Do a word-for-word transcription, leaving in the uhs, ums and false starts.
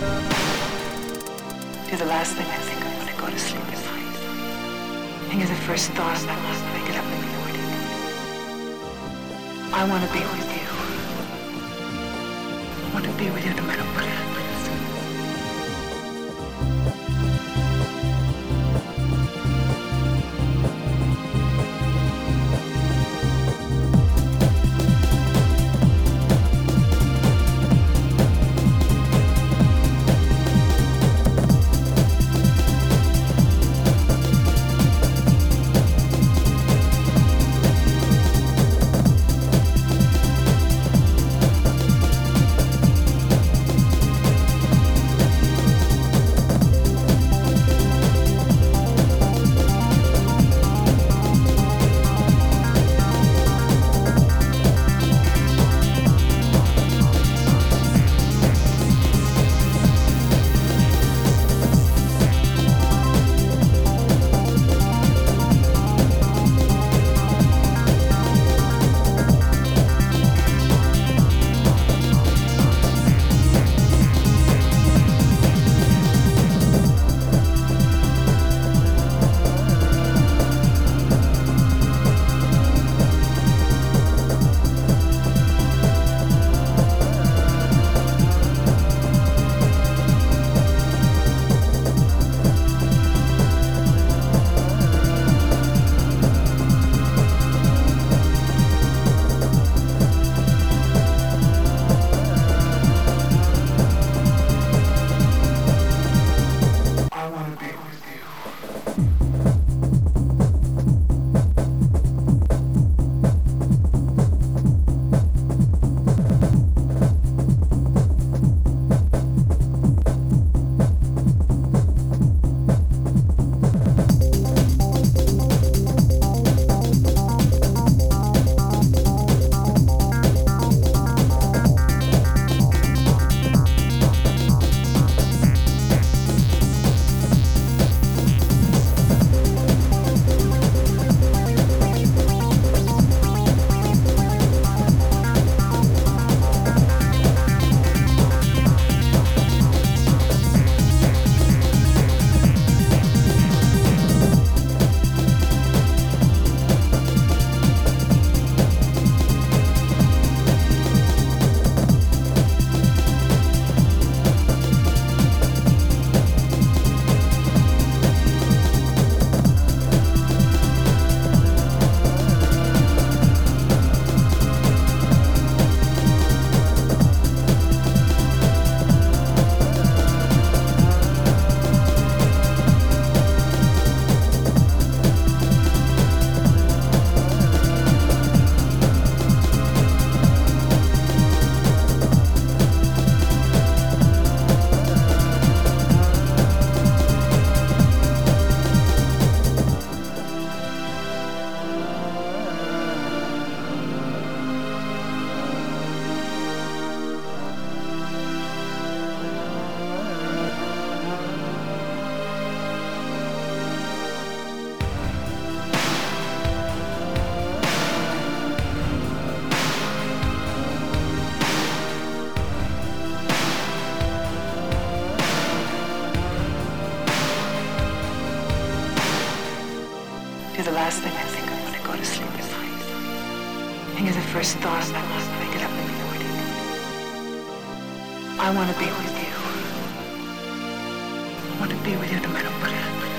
You're the last thing I think of when I go to sleep at night. And you're the first thought I have when I get up in the morning. I want to be with you. I want to be with you no matter what happens. You're the last thing I think of when I go to sleep at night. And you're the first thought I have when I get up in the morning. I want to be with you. I want to be with you no matter what happens.